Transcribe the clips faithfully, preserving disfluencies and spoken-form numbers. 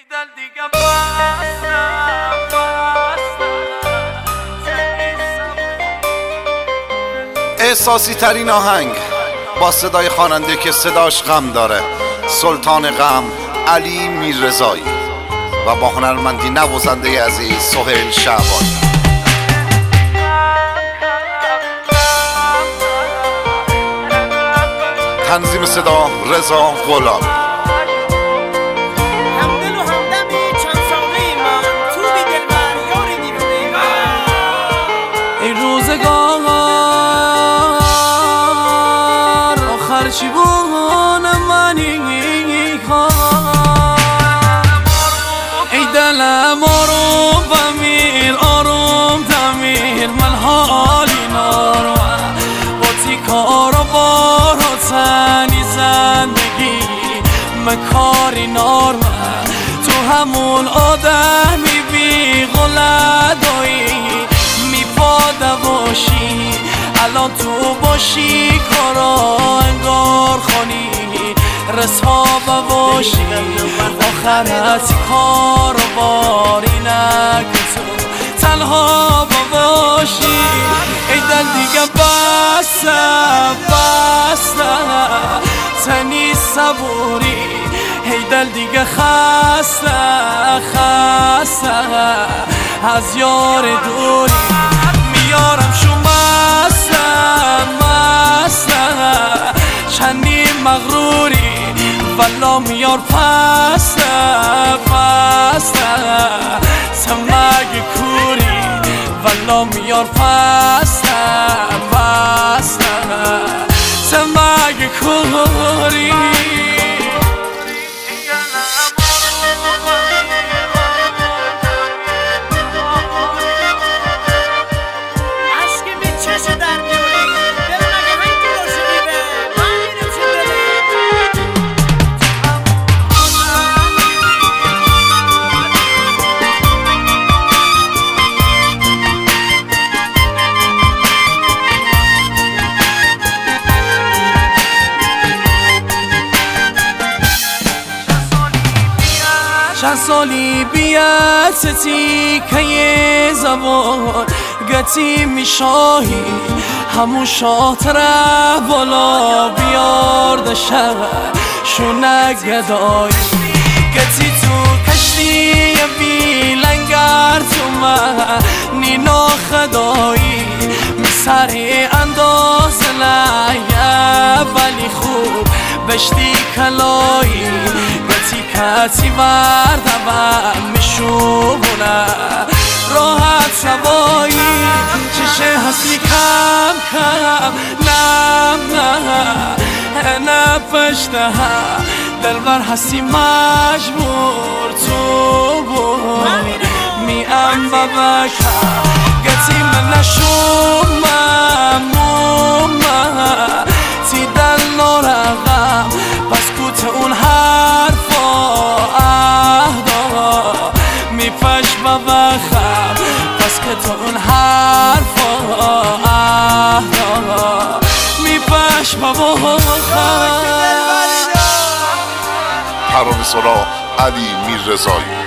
احساسی ترین آهنگ با صدای خواننده که صداش غم داره، سلطان غم علی میررضایی و با هنرمندی نوازنده عزیز سهیل شعبانی. تنظیم صدا رضا غلام. این روزگار آخر چی بونه منی ای دلم آروم بمیر آروم دمیر من حالی نارم با تیکار و بار و تنی زندگی من کاری نارم تو همون آدمی بی غلدایی میپاده باشی الان تو باشی کارا انگار خانی رسها باشی آخرت کار و باری نکن تو تنها باشی ای دل دیگه بسته بسته تنی صبوری ای دل دیگه خسته خسته از یار دوری میارم شو مسته مسته چنی مغروری والا میار پسته پسته سمگ کوری والا میار پسته پسته سمگ کوری چند سالی بیت تیکه زبان گتی میشاهی همون شاطره بالا بیارده شهر شونه گدایی گتی تو کشتی بی لنگر تو من نینا خدایی میسری انداز لیه ولی خوب بشتی کلایی کتی بردم میشونه راحت سوایی چشه هستی کم کم نم نه نه پشته دلبر هستی مجبور تو بود میم ببکم گتی من نشوم مموم تی دل نارغم پس کوت اون حرفا اهدا میپش ببخم پس که تو اون حرفا اهدا میپش ببخم. ترانه سرا علی میررضایی.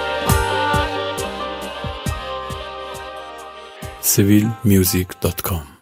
سیویل میوزیک دات کام